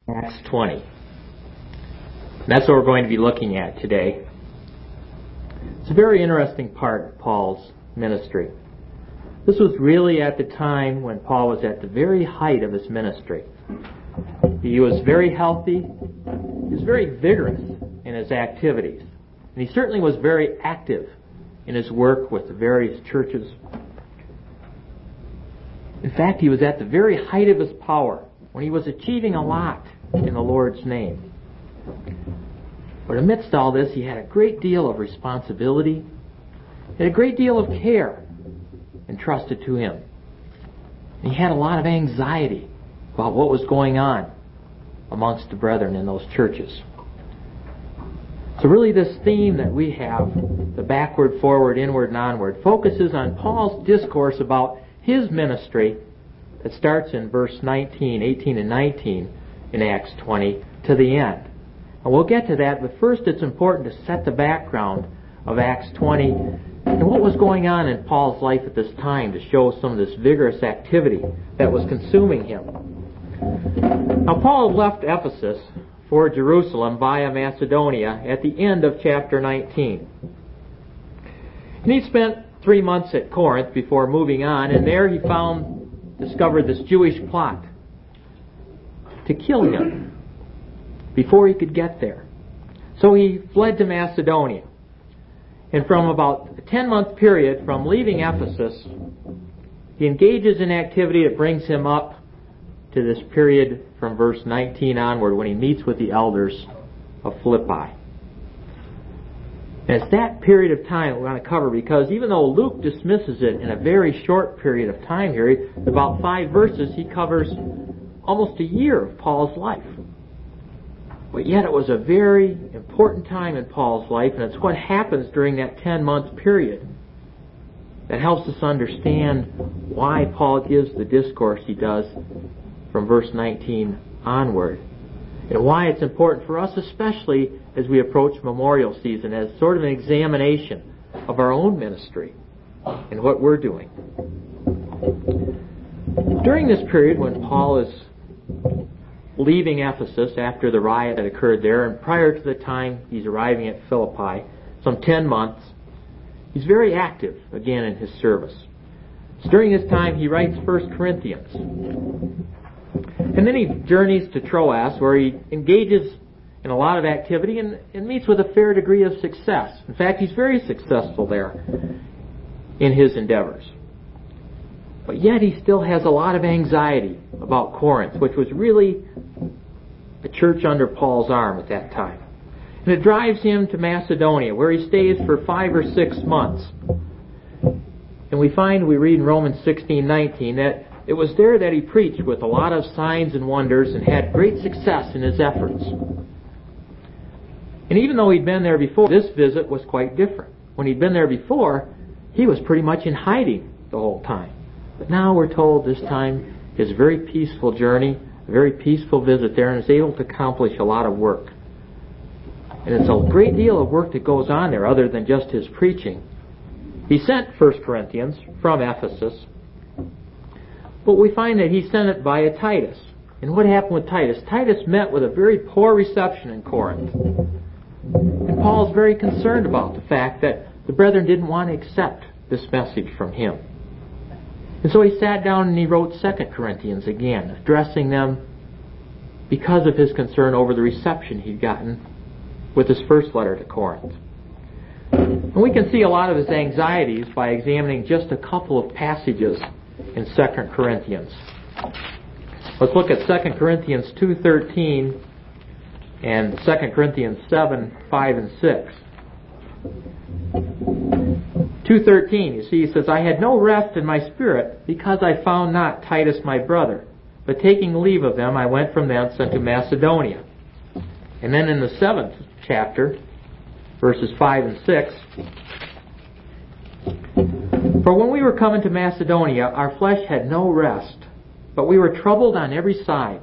Acts 20. And that's what we're going to be looking at today. It's a very interesting part of Paul's ministry. This was really at the time when Paul was at the very height of his ministry. He was very healthy. He was very vigorous in his activities. And he certainly was very active in his work with the various churches. In fact, he was at the very height of his power when he was achieving a lot in the Lord's name. But amidst all this, he had a great deal of responsibility and a great deal of care entrusted to him. And he had a lot of anxiety about what was going on amongst the brethren in those churches. So really this theme that we have, the backward, forward, inward, and onward, focuses on Paul's discourse about his ministry that starts in verse 18 and 19 in Acts 20 to the end. And we'll get to that, but first it's important to set the background of Acts 20 and what was going on in Paul's life at this time to show some of this vigorous activity that was consuming him. Now Paul left Ephesus for Jerusalem via Macedonia at the end of chapter 19. And he spent 3 months at Corinth before moving on, and there he discovered this Jewish plot to kill him before he could get there. So he fled to Macedonia. And from about a 10-month period from leaving Ephesus, he engages in activity that brings him up to this period from verse 19 onward when he meets with the elders of Philippi. And it's that period of time that we're going to cover, because even though Luke dismisses it in a very short period of time here, about 5 verses, he covers almost a year of Paul's life. But yet it was a very important time in Paul's life, and it's what happens during that 10-month period that helps us understand why Paul gives the discourse he does from verse 19 onward, and why it's important for us, especially as we approach memorial season, as sort of an examination of our own ministry and what we're doing. During this period when Paul is leaving Ephesus after the riot that occurred there, and prior to the time he's arriving at Philippi, some 10 months, he's very active again in his service. So during this time he writes 1 Corinthians. And then he journeys to Troas, where he engages in a lot of activity and meets with a fair degree of success. In fact, he's very successful there in his endeavors. But yet he still has a lot of anxiety about Corinth, which was really a church under Paul's arm at that time. And it drives him to Macedonia, where he stays for 5 or 6 months. And we read in Romans 16:19 that it was there that he preached with a lot of signs and wonders and had great success in his efforts. And even though he'd been there before, this visit was quite different. When he'd been there before, he was pretty much in hiding the whole time. But now we're told this time is a very peaceful journey, a very peaceful visit there, and is able to accomplish a lot of work. And it's a great deal of work that goes on there other than just his preaching. He sent 1 Corinthians from Ephesus, but we find that he sent it via Titus. And what happened with Titus? Titus met with a very poor reception in Corinth. And Paul's very concerned about the fact that the brethren didn't want to accept this message from him. And so he sat down and he wrote 2 Corinthians again, addressing them because of his concern over the reception he'd gotten with his first letter to Corinth. And we can see a lot of his anxieties by examining just a couple of passages in 2 Corinthians. Let's look at 2 Corinthians 2:13 and 2 Corinthians 7:5 and 6. 2:13, you see, he says, I had no rest in my spirit because I found not Titus my brother, but taking leave of them I went from thence unto Macedonia. And then in the 7th chapter, verses 5 and 6, for when we were come into Macedonia, our flesh had no rest, but we were troubled on every side.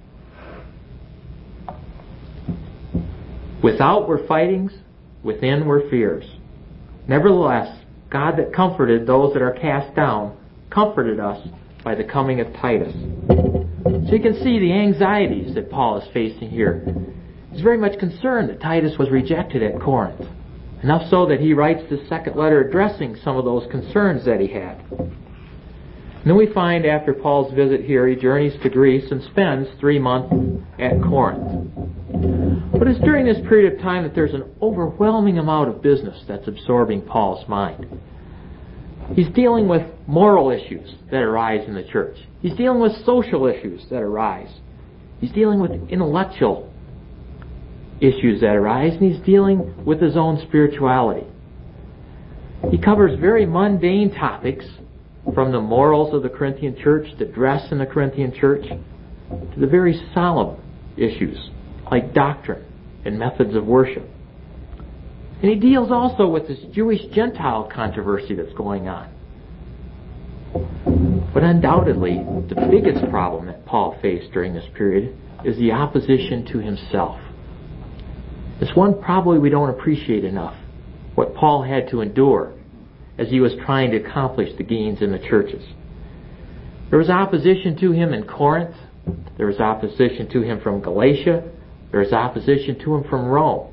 Without were fightings, within were fears. Nevertheless, God that comforted those that are cast down, comforted us by the coming of Titus, So you can see the anxieties that Paul is facing here. He's very much concerned that Titus was rejected at Corinth. Enough so that he writes this second letter addressing some of those concerns that he had. And then we find after Paul's visit here, he journeys to Greece and spends 3 months at Corinth. But it's during this period of time that there's an overwhelming amount of business that's absorbing Paul's mind. He's dealing with moral issues that arise in the church. He's dealing with social issues that arise. He's dealing with intellectual issues that arise, and he's dealing with his own spirituality. He covers very mundane topics, from the morals of the Corinthian church, the dress in the Corinthian church, to the very solemn issues like doctrine and methods of worship. And he deals also with this Jewish-Gentile controversy that's going on. But undoubtedly, the biggest problem that Paul faced during this period is the opposition to himself. It's one probably we don't appreciate enough, what Paul had to endure as he was trying to accomplish the gains in the churches. There was opposition to him in Corinth. There was opposition to him from Galatia. There was opposition to him from Rome.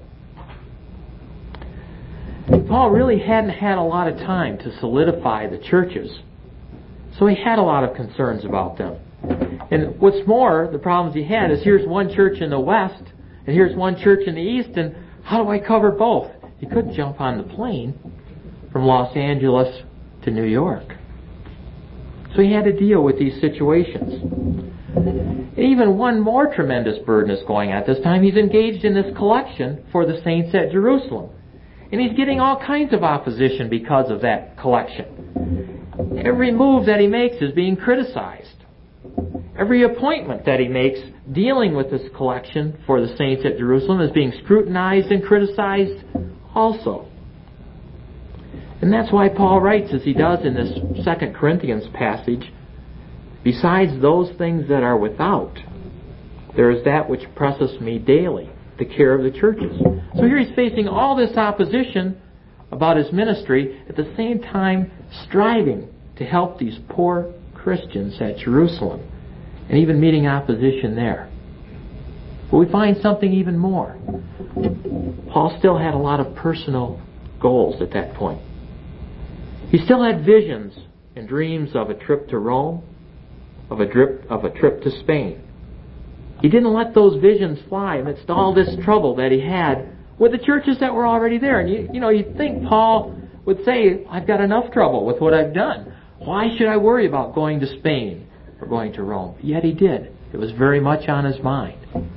Paul really hadn't had a lot of time to solidify the churches, so he had a lot of concerns about them. And what's more, the problems he had is here's one church in the west, and here's one church in the east, and how do I cover both? He couldn't jump on the plane from Los Angeles to New York. So he had to deal with these situations. And even one more tremendous burden is going on at this time. He's engaged in this collection for the saints at Jerusalem. And he's getting all kinds of opposition because of that collection. Every move that he makes is being criticized. Every appointment that he makes dealing with this collection for the saints at Jerusalem is being scrutinized and criticized also. And that's why Paul writes as he does in this 2 Corinthians passage, besides those things that are without, there is that which presses me daily, the care of the churches. So here he's facing all this opposition about his ministry, at the same time striving to help these poor Christians at Jerusalem, and even meeting opposition there. But we find something even more. Paul still had a lot of personal goals at that point. He still had visions and dreams of a trip to Rome, of a trip to Spain. He didn't let those visions fly amidst all this trouble that he had with the churches that were already there. And you'd think Paul would say, I've got enough trouble with what I've done. Why should I worry about going to Spain or going to Rome? Yet he did. It was very much on his mind.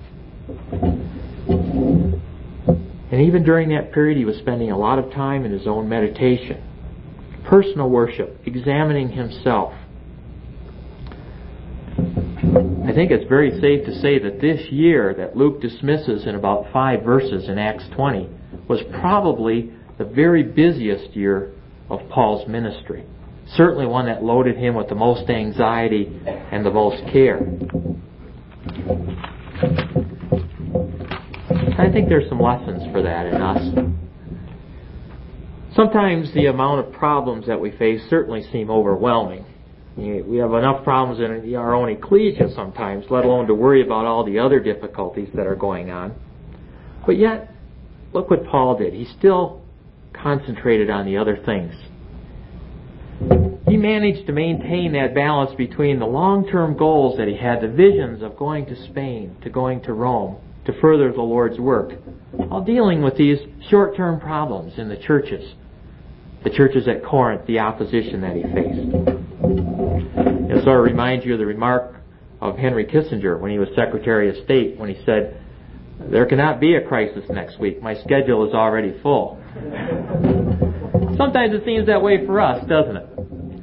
And even during that period, he was spending a lot of time in his own meditation, personal worship, examining himself. I think it's very safe to say that this year that Luke dismisses in about 5 verses in Acts 20 was probably the very busiest year of Paul's ministry. Certainly one that loaded him with the most anxiety and the most care. I think there's some lessons for that in us. Sometimes the amount of problems that we face certainly seem overwhelming. We have enough problems in our own ecclesia sometimes, let alone to worry about all the other difficulties that are going on. But yet, look what Paul did. He still concentrated on the other things. He managed to maintain that balance between the long-term goals that he had, the visions of going to Spain, to going to Rome, to further the Lord's work, while dealing with these short-term problems in the churches. The churches at Corinth, the opposition that he faced. It sort of reminds you of the remark of Henry Kissinger when he was Secretary of State, when he said, "There cannot be a crisis next week. My schedule is already full." Sometimes it seems that way for us, doesn't it?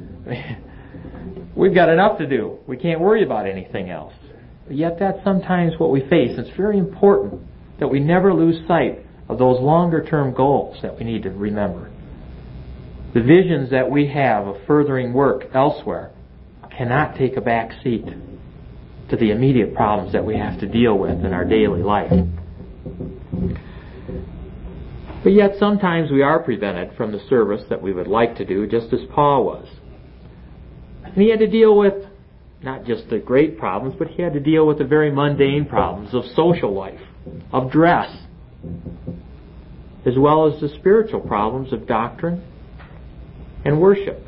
We've got enough to do. We can't worry about anything else. But yet that's sometimes what we face. It's very important that we never lose sight of those longer-term goals that we need to remember. The visions that we have of furthering work elsewhere cannot take a back seat to the immediate problems that we have to deal with in our daily life. But yet sometimes we are prevented from the service that we would like to do, just as Paul was. And he had to deal with not just the great problems, but he had to deal with the very mundane problems of social life, of dress, as well as the spiritual problems of doctrine and worship.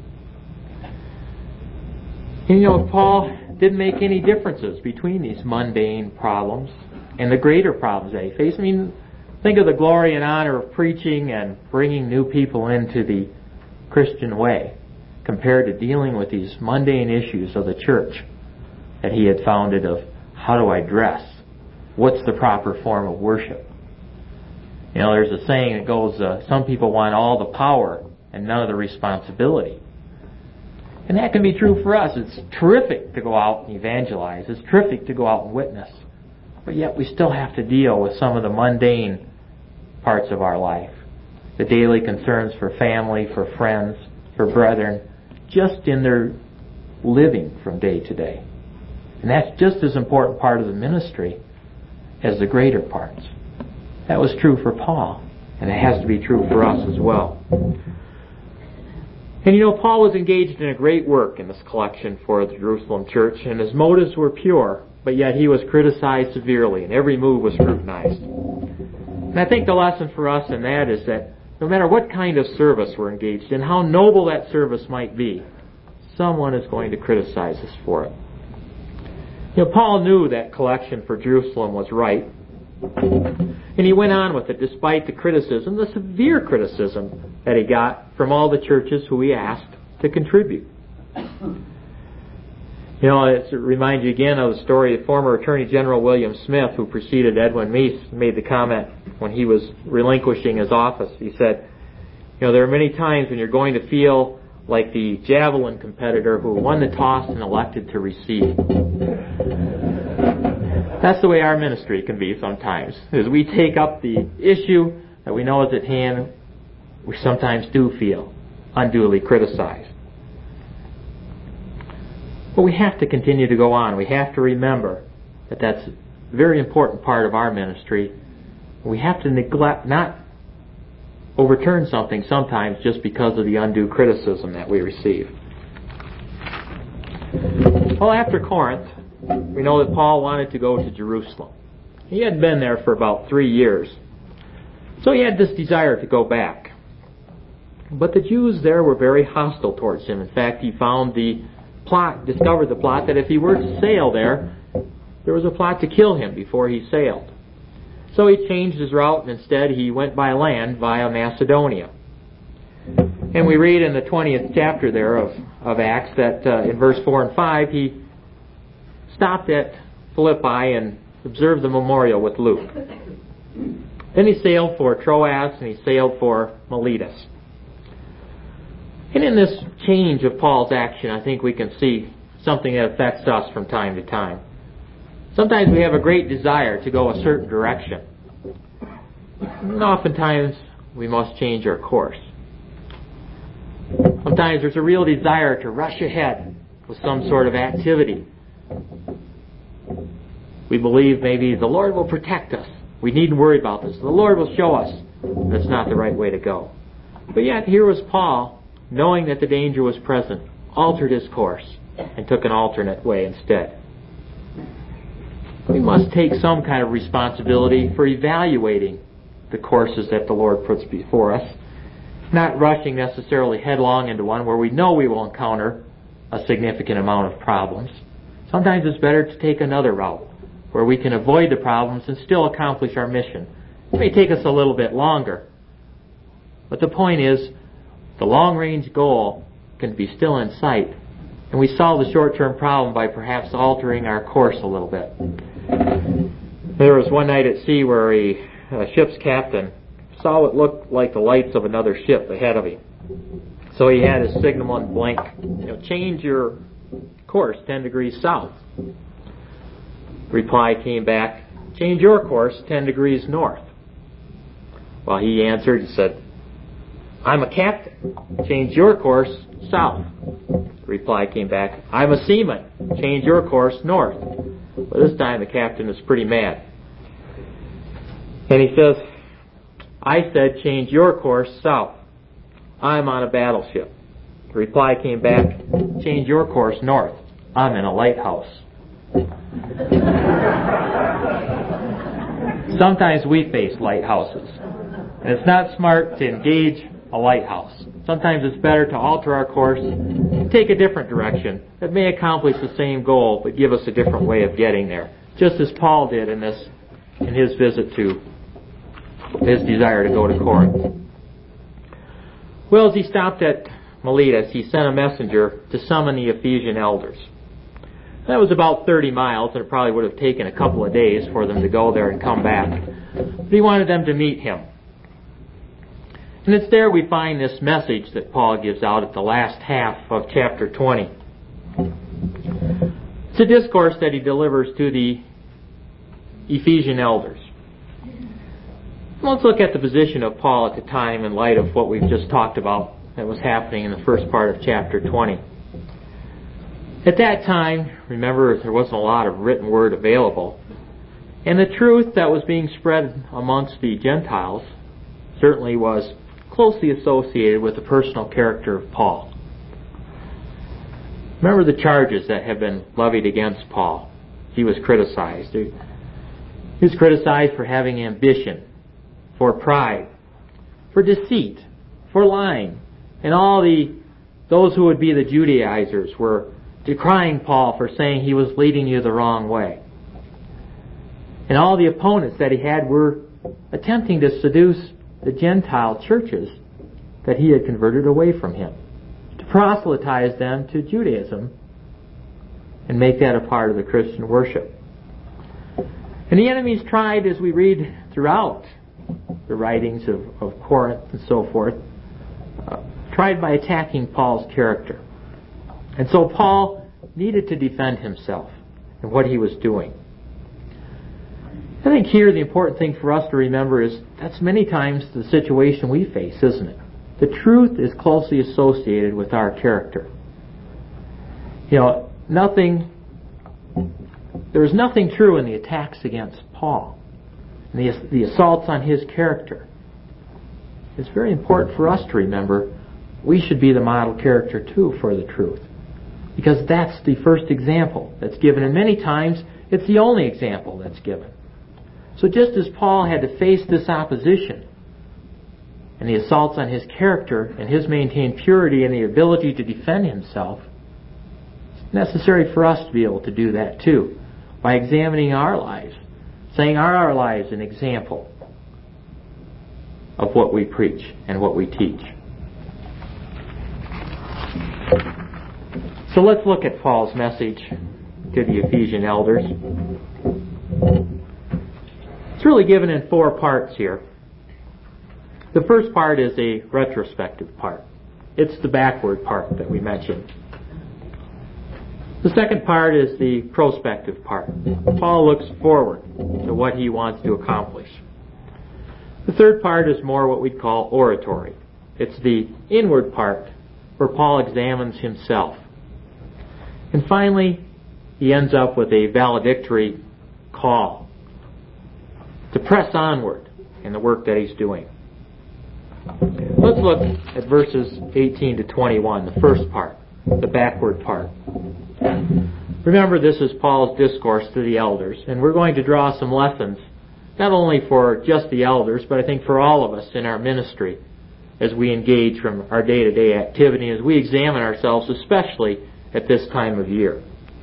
And Paul didn't make any differences between these mundane problems and the greater problems that he faced. Think of the glory and honor of preaching and bringing new people into the Christian way compared to dealing with these mundane issues of the church that he had founded of how do I dress? What's the proper form of worship? There's a saying that goes, some people want all the power and none of the responsibility. And that can be true for us. It's terrific to go out and evangelize. It's terrific to go out and witness. But yet we still have to deal with some of the mundane parts of our life. The daily concerns for family, for friends, for brethren, just in their living from day to day. And that's just as important part of the ministry as the greater parts. That was true for Paul, and it has to be true for us as well. And Paul was engaged in a great work in this collection for the Jerusalem church, and his motives were pure, but yet he was criticized severely, and every move was scrutinized. And I think the lesson for us in that is that no matter what kind of service we're engaged in, how noble that service might be, someone is going to criticize us for it. Paul knew that collection for Jerusalem was right, and he went on with it despite the criticism, the severe criticism that he got from all the churches who he asked to contribute. It reminds you again of the story of former Attorney General William Smith, who preceded Edwin Meese, made the comment when he was relinquishing his office. He said, there are many times when you're going to feel like the javelin competitor who won the toss and elected to receive. That's the way our ministry can be sometimes. As we take up the issue that we know is at hand, we sometimes do feel unduly criticized. But we have to continue to go on. We have to remember that that's a very important part of our ministry. We have to not overturn something sometimes just because of the undue criticism that we receive. Well, after Corinth, we know that Paul wanted to go to Jerusalem. He had been there for about 3 years. So he had this desire to go back. But the Jews there were very hostile towards him. In fact, he discovered the plot that if he were to sail there was a plot to kill him before he sailed. So he changed his route, and instead he went by land via Macedonia. And we read in the 20th chapter there of Acts that in verse 4 and 5, he stopped at Philippi and observed the memorial with Luke. Then he sailed for Troas, and he sailed for Miletus. And in this change of Paul's action, I think we can see something that affects us from time to time. Sometimes we have a great desire to go a certain direction. And oftentimes we must change our course. Sometimes there's a real desire to rush ahead with some sort of activity. We believe maybe the Lord will protect us. We needn't worry about this. The Lord will show us that's not the right way to go. But yet here was Paul, knowing that the danger was present, altered his course and took an alternate way instead. We must take some kind of responsibility for evaluating the courses that the Lord puts before us, not rushing necessarily headlong into one where we know we will encounter a significant amount of problems. Sometimes it's better to take another route where we can avoid the problems and still accomplish our mission. It may take us a little bit longer, but the point is the long-range goal can be still in sight, and we solve the short-term problem by perhaps altering our course a little bit. There was one night at sea where a ship's captain saw what looked like the lights of another ship ahead of him. So he had his signal and blink, change your course 10 degrees south. Reply came back, change your course 10 degrees north. Well, he answered and said, I'm a captain. Change your course south. Reply came back, I'm a seaman. Change your course north. But this time the captain is pretty mad. And he says, I said change your course south. I'm on a battleship. The reply came back, change your course north. I'm in a lighthouse. Sometimes we face lighthouses, and it's not smart to engage a lighthouse. Sometimes it's better to alter our course, take a different direction that may accomplish the same goal, but give us a different way of getting there, just as Paul did in his visit to his desire to go to Corinth. Well, as he stopped at Miletus, he sent a messenger to summon the Ephesian elders. That was about 30 miles, and it probably would have taken a couple of days for them to go there and come back. But he wanted them to meet him. And it's there we find this message that Paul gives out at the last half of chapter 20. It's a discourse that he delivers to the Ephesian elders. Let's look at the position of Paul at the time in light of what we've just talked about that was happening in the first part of chapter 20. At that time, remember, there wasn't a lot of written word available, and the truth that was being spread amongst the Gentiles certainly was closely associated with the personal character of Paul. Remember the charges that have been levied against Paul. He was criticized. He was criticized for having ambition, for pride, for deceit, for lying. And those who would be the Judaizers were decrying Paul for saying he was leading you the wrong way. And all the opponents that he had were attempting to seduce the Gentile churches that he had converted away from him, to proselytize them to Judaism and make that a part of the Christian worship. And the enemies tried, as we read throughout the writings of Corinth and so forth, tried by attacking Paul's character. And so Paul needed to defend himself and what he was doing. I think here the important thing for us to remember is that's many times the situation we face, isn't it? The truth is closely associated with our character. There was nothing true in the attacks against Paul and the assaults on his character. It's very important for us to remember we should be the model character too for the truth, because that's the first example that's given, and many times it's the only example that's given. So just as Paul had to face this opposition and the assaults on his character and his maintained purity and the ability to defend himself, it's necessary for us to be able to do that too, by examining our lives, saying, are our lives an example of what we preach and what we teach? So let's look at Paul's message to the Ephesian elders. It's really given in 4 parts here. The first part is a retrospective part. It's the backward part that we mentioned. The second part is the prospective part. Paul looks forward to what he wants to accomplish. The third part is more what we'd call oratory. It's the inward part where Paul examines himself. And finally, he ends up with a valedictory call to press onward in the work that he's doing. Let's look at verses 18 to 21, the first part, the backward part. Remember, this is Paul's discourse to the elders, and we're going to draw some lessons, not only for just the elders, but I think for all of us in our ministry as we engage from our day-to-day activity, as we examine ourselves, especially at this time of year.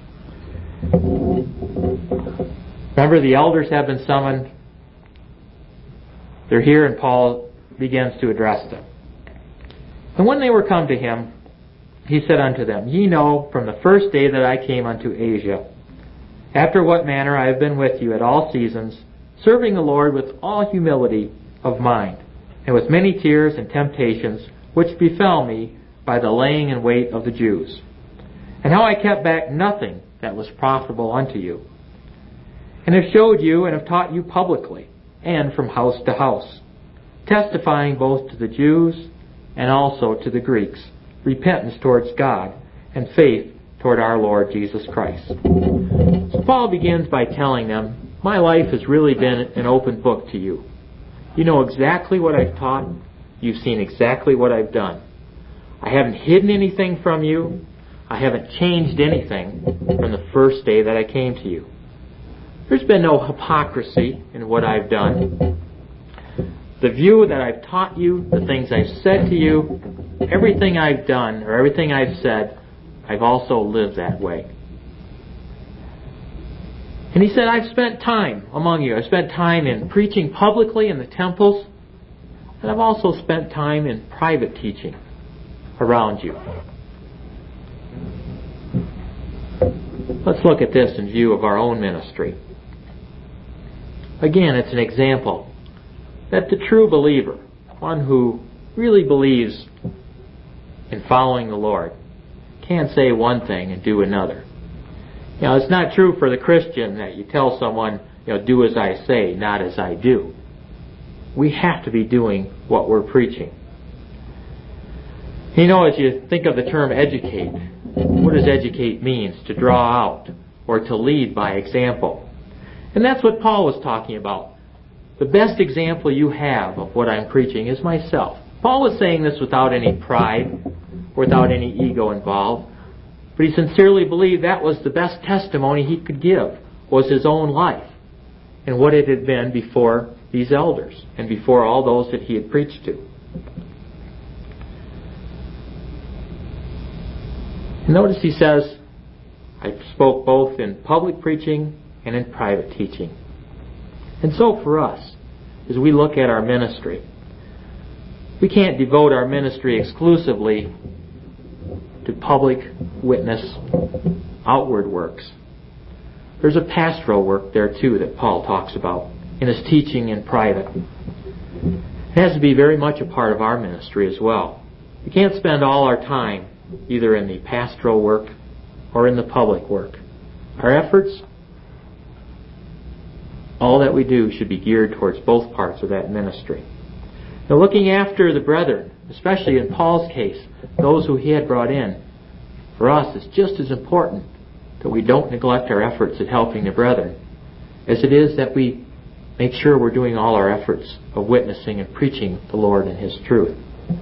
Remember, the elders have been summoned. They're here, and Paul begins to address them. And when they were come to him, he said unto them, Ye know from the first day that I came unto Asia, after what manner I have been with you at all seasons, serving the Lord with all humility of mind, and with many tears and temptations, which befell me by the laying in wait of the Jews, and how I kept back nothing that was profitable unto you, and have showed you and have taught you publicly, and from house to house, testifying both to the Jews and also to the Greeks, repentance towards God and faith toward our Lord Jesus Christ. So Paul begins by telling them, my life has really been an open book to you. You know exactly what I've taught. You've seen exactly what I've done. I haven't hidden anything from you. I haven't changed anything from the first day that I came to you. There's been no hypocrisy in what I've done. The view that I've taught you, the things I've said to you, everything I've done or everything I've said, I've also lived that way. And he said, I've spent time among you. I've spent time in preaching publicly in the temples, and I've also spent time in private teaching around you. Let's look at this in view of our own ministry. Again, it's an example that the true believer, one who really believes in following the Lord, can't say one thing and do another. It's not true for the Christian that you tell someone, do as I say, not as I do. We have to be doing what we're preaching. As you think of the term educate, what does educate mean? To draw out or to lead by example. And that's what Paul was talking about. The best example you have of what I'm preaching is myself. Paul was saying this without any pride, without any ego involved. But he sincerely believed that was the best testimony he could give, was his own life and what it had been before these elders and before all those that he had preached to. And notice he says, I spoke both in public preaching and in private teaching. And so for us, as we look at our ministry, we can't devote our ministry exclusively to public witness, outward works. There's a pastoral work there too that Paul talks about in his teaching in private. It has to be very much a part of our ministry as well. We can't spend all our time either in the pastoral work or in the public work. Our efforts, all that we do, should be geared towards both parts of that ministry. Now, looking after the brethren, especially in Paul's case, those who he had brought in, for us it's just as important that we don't neglect our efforts at helping the brethren as it is that we make sure we're doing all our efforts of witnessing and preaching the Lord and His truth.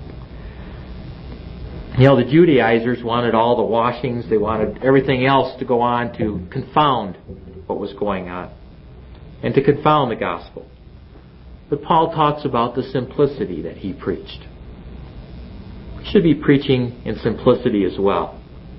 The Judaizers wanted all the washings, they wanted everything else to go on to confound what was going on and to confound the gospel. But Paul talks about the simplicity that he preached. We should be preaching in simplicity as well.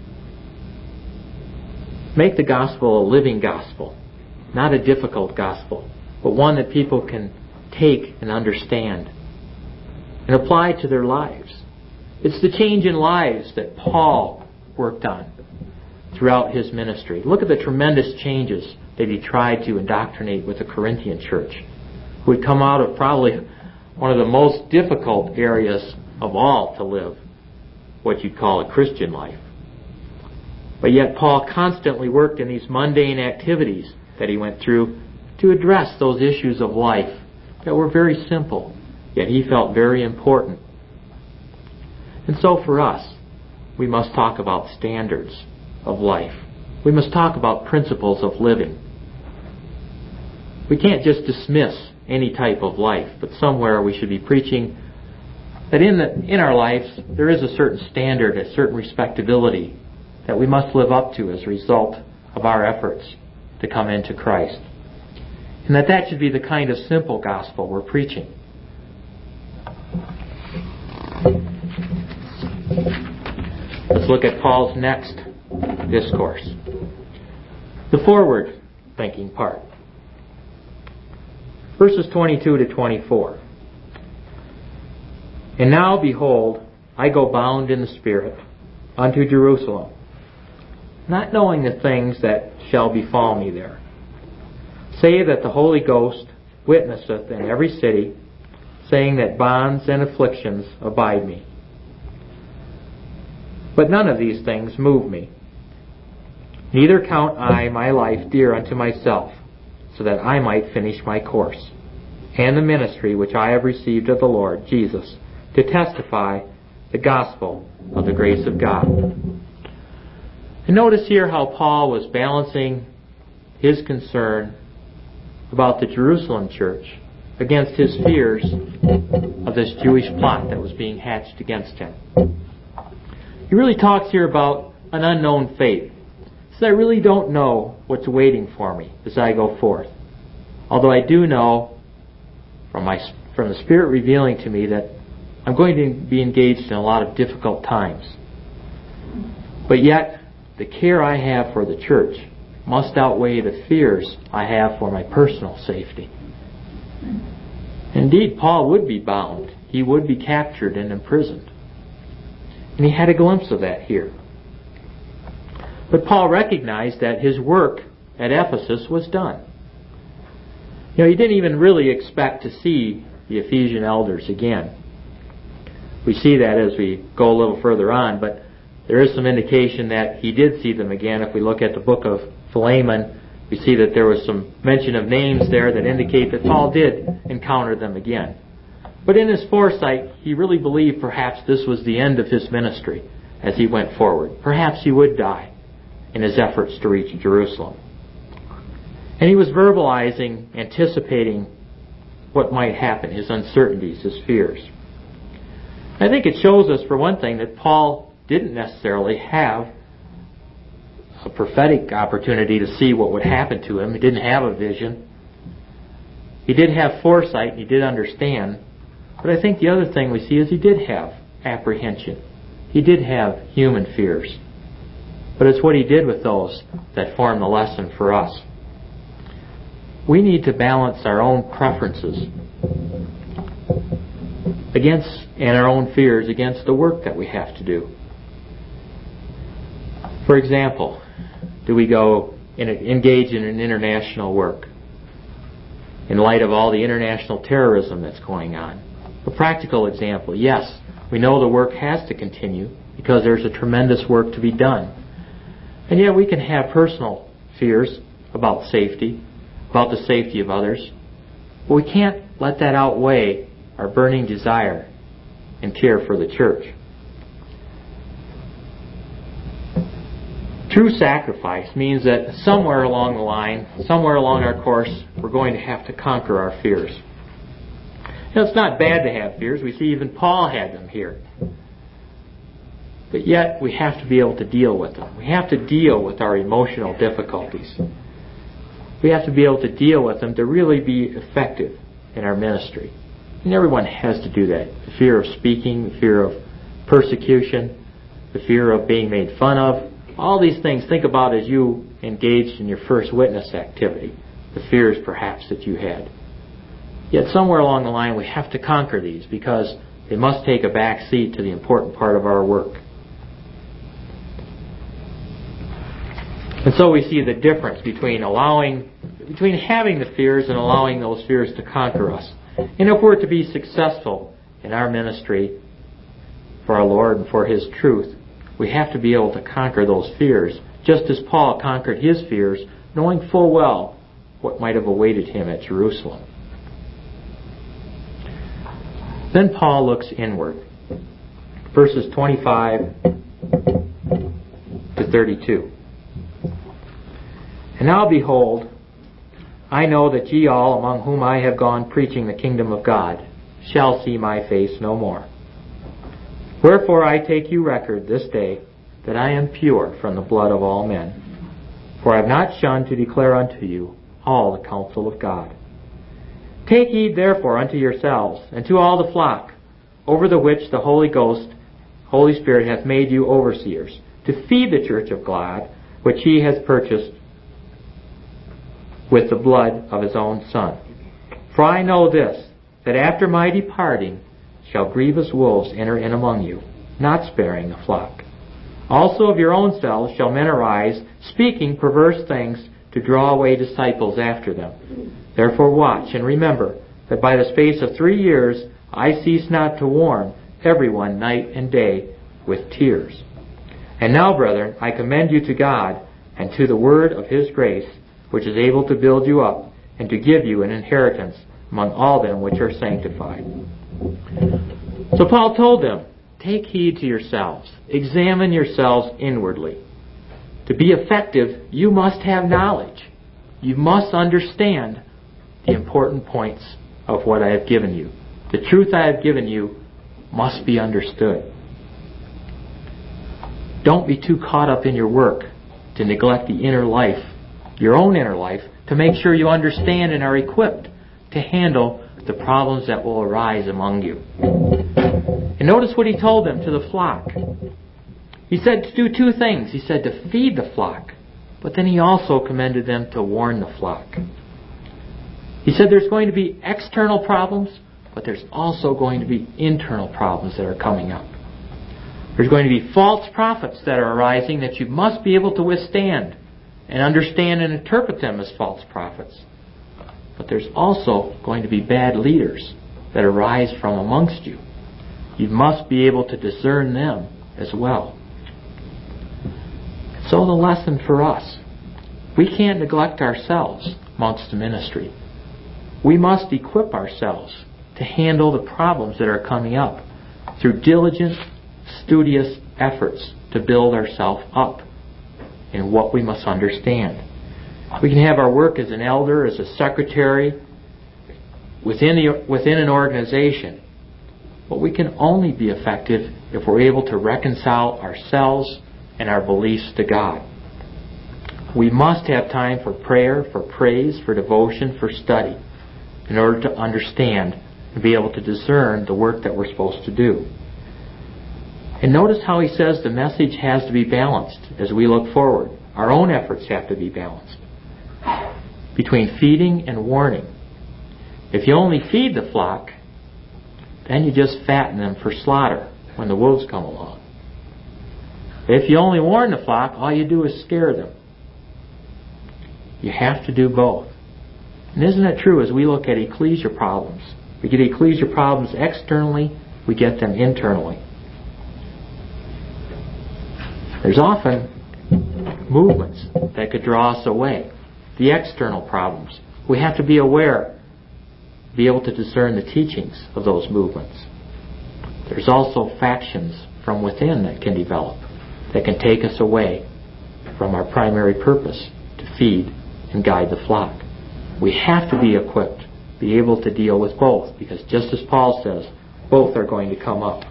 Make the gospel a living gospel, not a difficult gospel, but one that people can take and understand and apply to their lives. It's the change in lives that Paul worked on throughout his ministry. Look at the tremendous changes that he tried to indoctrinate with the Corinthian church, who had come out of probably one of the most difficult areas of all to live, what you'd call a Christian life. But yet Paul constantly worked in these mundane activities that he went through to address those issues of life that were very simple, yet he felt very important. And so for us, we must talk about standards of life. We must talk about principles of living. We can't just dismiss any type of life, but somewhere we should be preaching that in our lives there is a certain standard, a certain respectability that we must live up to as a result of our efforts to come into Christ. And that should be the kind of simple gospel we're preaching. Let's look at Paul's next discourse. The forward-thinking part. Verses 22 to 24. And now, behold, I go bound in the Spirit unto Jerusalem, not knowing the things that shall befall me there, save that the Holy Ghost witnesseth in every city, saying that bonds and afflictions abide me. But none of these things move me. Neither count I my life dear unto myself, so that I might finish my course, and the ministry which I have received of the Lord Jesus, to testify the gospel of the grace of God. And notice here how Paul was balancing his concern about the Jerusalem church against his fears of this Jewish plot that was being hatched against him. He really talks here about an unknown fate, since I really don't know what's waiting for me as I go forth. Although I do know from the Spirit revealing to me that I'm going to be engaged in a lot of difficult times. But yet, the care I have for the church must outweigh the fears I have for my personal safety. Indeed, Paul would be bound. He would be captured and imprisoned. And he had a glimpse of that here. But Paul recognized that his work at Ephesus was done. He didn't even really expect to see the Ephesian elders again. We see that as we go a little further on, but there is some indication that he did see them again. If we look at the book of Philemon, we see that there was some mention of names there that indicate that Paul did encounter them again. But in his foresight, he really believed perhaps this was the end of his ministry as he went forward. Perhaps he would die in his efforts to reach Jerusalem. And he was verbalizing, anticipating what might happen, his uncertainties, his fears. I think it shows us, for one thing, that Paul didn't necessarily have a prophetic opportunity to see what would happen to him. He didn't have a vision. He did have foresight, and he did understand. But I think the other thing we see is he did have apprehension. He did have human fears. But it's what he did with those that form the lesson for us. We need to balance our own preferences and our own fears against the work that we have to do. For example, do we go engage in an international work in light of all the international terrorism that's going on? A practical example, yes, we know the work has to continue because there's a tremendous work to be done. And yet we can have personal fears about safety, about the safety of others. But we can't let that outweigh our burning desire and care for the church. True sacrifice means that somewhere along the line, somewhere along our course, we're going to have to conquer our fears. It's not bad to have fears. We see even Paul had them here. But yet we have to be able to deal with them. We have to deal with our emotional difficulties. We have to be able to deal with them to really be effective in our ministry. And everyone has to do that. The fear of speaking, the fear of persecution, the fear of being made fun of. All these things, think about as you engaged in your first witness activity. The fears perhaps that you had. Yet somewhere along the line we have to conquer these because they must take a back seat to the important part of our work. And so we see the difference between having the fears and allowing those fears to conquer us. And if we're to be successful in our ministry for our Lord and for His truth, we have to be able to conquer those fears, just as Paul conquered his fears, knowing full well what might have awaited him at Jerusalem. Then Paul looks inward. Verses 25 to 32. And now behold, I know that ye all, among whom I have gone preaching the kingdom of God, shall see my face no more. Wherefore I take you record this day that I am pure from the blood of all men. For I have not shunned to declare unto you all the counsel of God. Take heed therefore unto yourselves and to all the flock, over the which the Holy Spirit hath made you overseers, to feed the church of God, which He has purchased with the blood of His own Son. For I know this, that after my departing shall grievous wolves enter in among you, not sparing the flock. Also of your own selves shall men arise, speaking perverse things, to draw away disciples after them. Therefore watch, and remember that by the space of 3 years I cease not to warn everyone night and day with tears. And now, brethren, I commend you to God and to the word of His grace, which is able to build you up and to give you an inheritance among all them which are sanctified. So Paul told them, take heed to yourselves. Examine yourselves inwardly. To be effective, you must have knowledge. You must understand the important points of what I have given you. The truth I have given you must be understood. Don't be too caught up in your work to neglect the inner life, your own inner life, to make sure you understand and are equipped to handle the problems that will arise among you. And notice what he told them to the flock. He said to do two things. He said to feed the flock, but then he also commended them to warn the flock. He said there's going to be external problems, but there's also going to be internal problems that are coming up. There's going to be false prophets that are arising that you must be able to withstand and understand and interpret them as false prophets. But there's also going to be bad leaders that arise from amongst you. You must be able to discern them as well. So the lesson for us, we can't neglect ourselves amongst the ministry. We must equip ourselves to handle the problems that are coming up through diligent, studious efforts to build ourselves up in what we must understand. We can have our work as an elder, as a secretary, within an organization, but we can only be effective if we're able to reconcile ourselves and our beliefs to God. We must have time for prayer, for praise, for devotion, for study, in order to understand and be able to discern the work that we're supposed to do. And notice how he says the message has to be balanced as we look forward. Our own efforts have to be balanced between feeding and warning. If you only feed the flock, then you just fatten them for slaughter when the wolves come along. If you only warn the flock, all you do is scare them. You have to do both. And isn't it true as we look at ecclesia problems? We get ecclesia problems externally, we get them internally. There's often movements that could draw us away. The external problems. We have to be aware, be able to discern the teachings of those movements. There's also factions from within that can develop, that can take us away from our primary purpose, to feed and guide the flock. We have to be equipped, be able to deal with both, because just as Paul says, both are going to come up.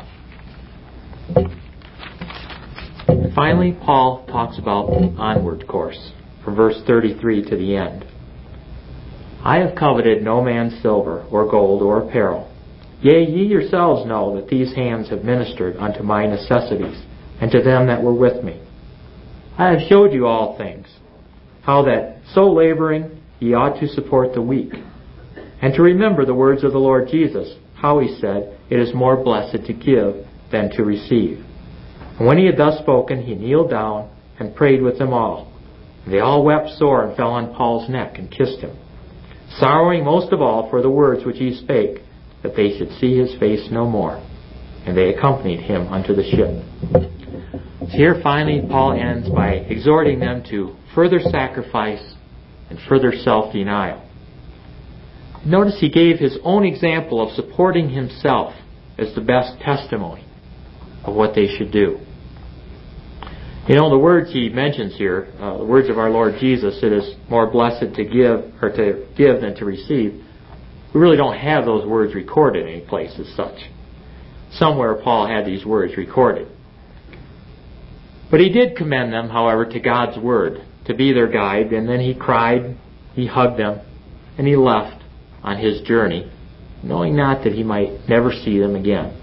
And finally, Paul talks about the onward course, from verse 33 to the end. I have coveted no man's silver, or gold, or apparel. Yea, ye yourselves know that these hands have ministered unto my necessities, and to them that were with me. I have showed you all things, how that so laboring ye ought to support the weak, and to remember the words of the Lord Jesus, how he said, it is more blessed to give than to receive. And when he had thus spoken, he kneeled down and prayed with them all. And they all wept sore and fell on Paul's neck and kissed him, sorrowing most of all for the words which he spake, that they should see his face no more. And they accompanied him unto the ship. So here finally Paul ends by exhorting them to further sacrifice and further self-denial. Notice he gave his own example of supporting himself as the best testimony of what they should do. You know, the words he mentions here, the words of our Lord Jesus, it is more blessed to give than to receive. We really don't have those words recorded any place as such. Somewhere Paul had these words recorded. But he did commend them, however, to God's Word, to be their guide, and then he cried, he hugged them, and he left on his journey, knowing not that he might never see them again.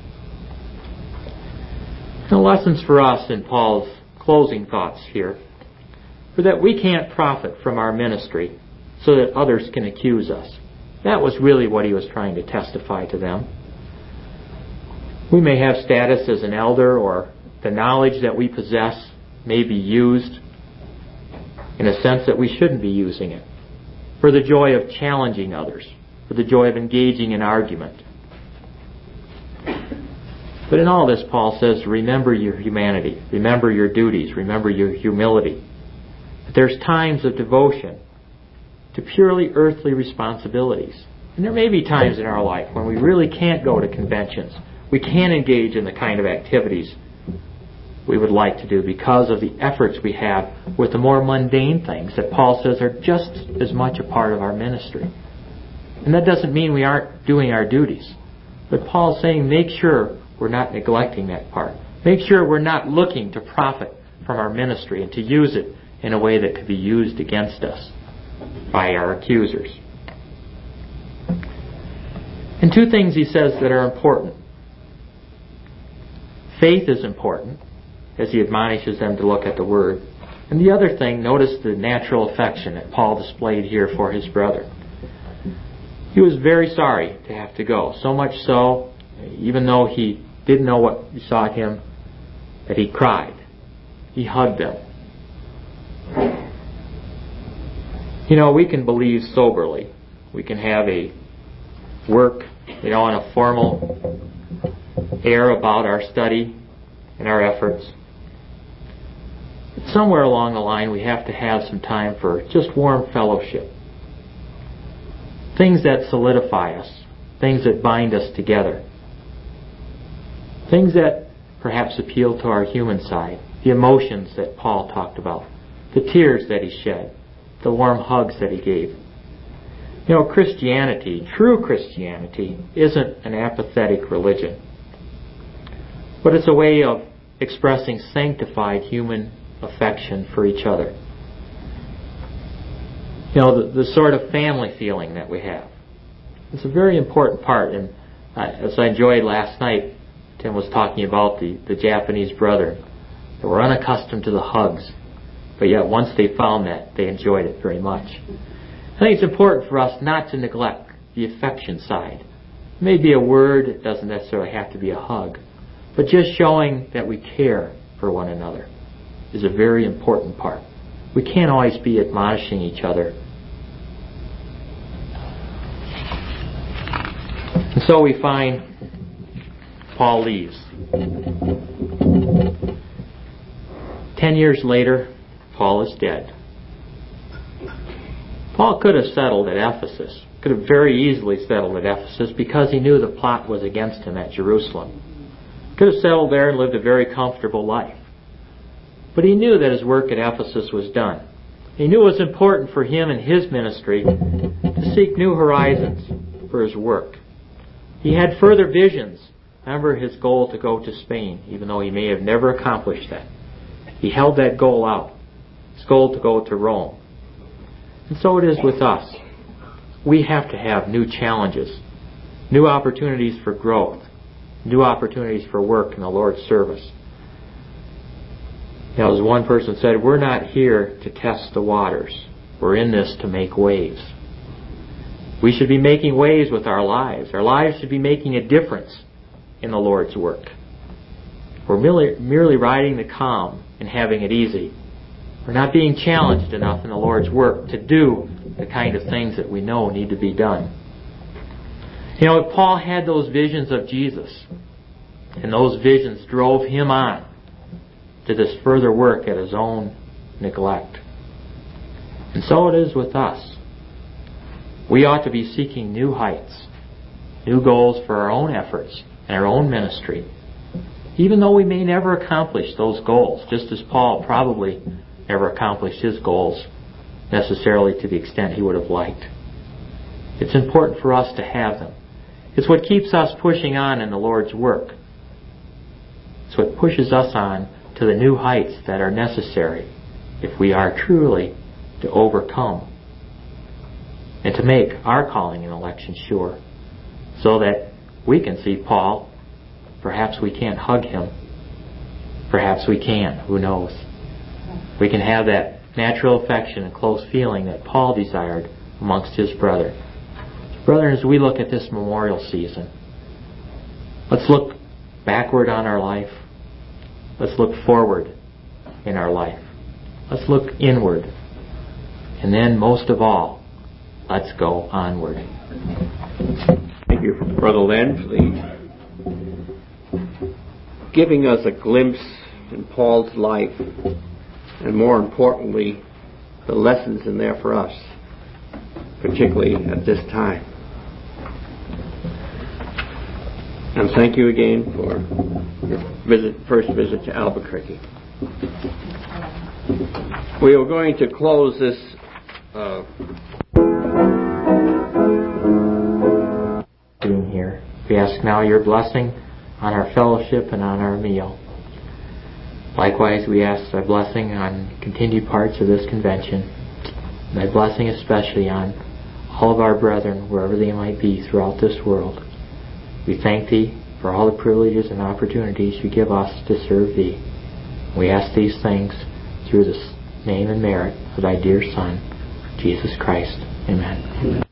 The lessons for us in Paul's closing thoughts here are that we can't profit from our ministry so that others can accuse us. That was really what he was trying to testify to them. We may have status as an elder, or the knowledge that we possess may be used in a sense that we shouldn't be using it, for the joy of challenging others, for the joy of engaging in argument. But in all this, Paul says, remember your humanity, remember your duties, remember your humility. That there's times of devotion to purely earthly responsibilities. And there may be times in our life when we really can't go to conventions. We can't engage in the kind of activities we would like to do because of the efforts we have with the more mundane things that Paul says are just as much a part of our ministry. And that doesn't mean we aren't doing our duties. But Paul's saying make sure we're not neglecting that part. Make sure we're not looking to profit from our ministry and to use it in a way that could be used against us by our accusers. And two things he says that are important. Faith is important, as he admonishes them to look at the Word. And the other thing, notice the natural affection that Paul displayed here for his brother. He was very sorry to have to go. So much so, even though he didn't know what besought him, that he cried. He hugged them. You know, we can believe soberly. We can have a work, in a formal air about our study and our efforts. But somewhere along the line, we have to have some time for just warm fellowship. Things that solidify us. Things that bind us together. Things that perhaps appeal to our human side. The emotions that Paul talked about. The tears that he shed. The warm hugs that he gave. You know, Christianity, true Christianity, isn't an apathetic religion. But it's a way of expressing sanctified human affection for each other. You know, the sort of family feeling that we have. It's a very important part. And as I enjoyed last night, Tim was talking about the Japanese brethren. They were unaccustomed to the hugs. But yet once they found that, they enjoyed it very much. I think it's important for us not to neglect the affection side. It may be a word, it doesn't necessarily have to be a hug. But just showing that we care for one another is a very important part. We can't always be admonishing each other. And so we find Paul leaves. 10 years later, Paul is dead. Paul could have settled at Ephesus, could have very easily settled at Ephesus because he knew the plot was against him at Jerusalem. Could have settled there and lived a very comfortable life. But he knew that his work at Ephesus was done. He knew it was important for him and his ministry to seek new horizons for his work. He had further visions. Remember his goal to go to Spain, even though he may have never accomplished that. He held that goal out. His goal to go to Rome. And so it is with us. We have to have new challenges, new opportunities for growth, new opportunities for work in the Lord's service. You know, as one person said, we're not here to test the waters. We're in this to make waves. We should be making waves with our lives. Our lives should be making a difference in the Lord's work. We're merely riding the calm and having it easy. We're not being challenged enough in the Lord's work to do the kind of things that we know need to be done. You know, Paul had those visions of Jesus, and those visions drove him on to this further work at his own neglect. And so it is with us. We ought to be seeking new heights, new goals for our own efforts and our own ministry, even though we may never accomplish those goals, just as Paul probably never accomplished his goals necessarily to the extent he would have liked. It's important for us to have them. It's what keeps us pushing on in the Lord's work. It's what pushes us on to the new heights that are necessary if we are truly to overcome and to make our calling and election sure, so that we can see Paul. Perhaps we can't hug him. Perhaps we can. Who knows? We can have that natural affection and close feeling that Paul desired amongst his brethren. Brethren, as we look at this memorial season, let's look backward on our life. Let's look forward in our life. Let's look inward. And then, most of all, let's go onward. Thank you, Brother Len, for giving us a glimpse in Paul's life, and more importantly, the lessons in there for us, particularly at this time. And thank you again for your first visit to Albuquerque. We are going to close this doing here. We ask now your blessing on our fellowship and on our meal. Likewise, we ask thy blessing on continued parts of this convention, thy blessing especially on all of our brethren, wherever they might be throughout this world. We thank thee for all the privileges and opportunities you give us to serve thee. We ask these things through the name and merit of thy dear Son, Jesus Christ. Amen.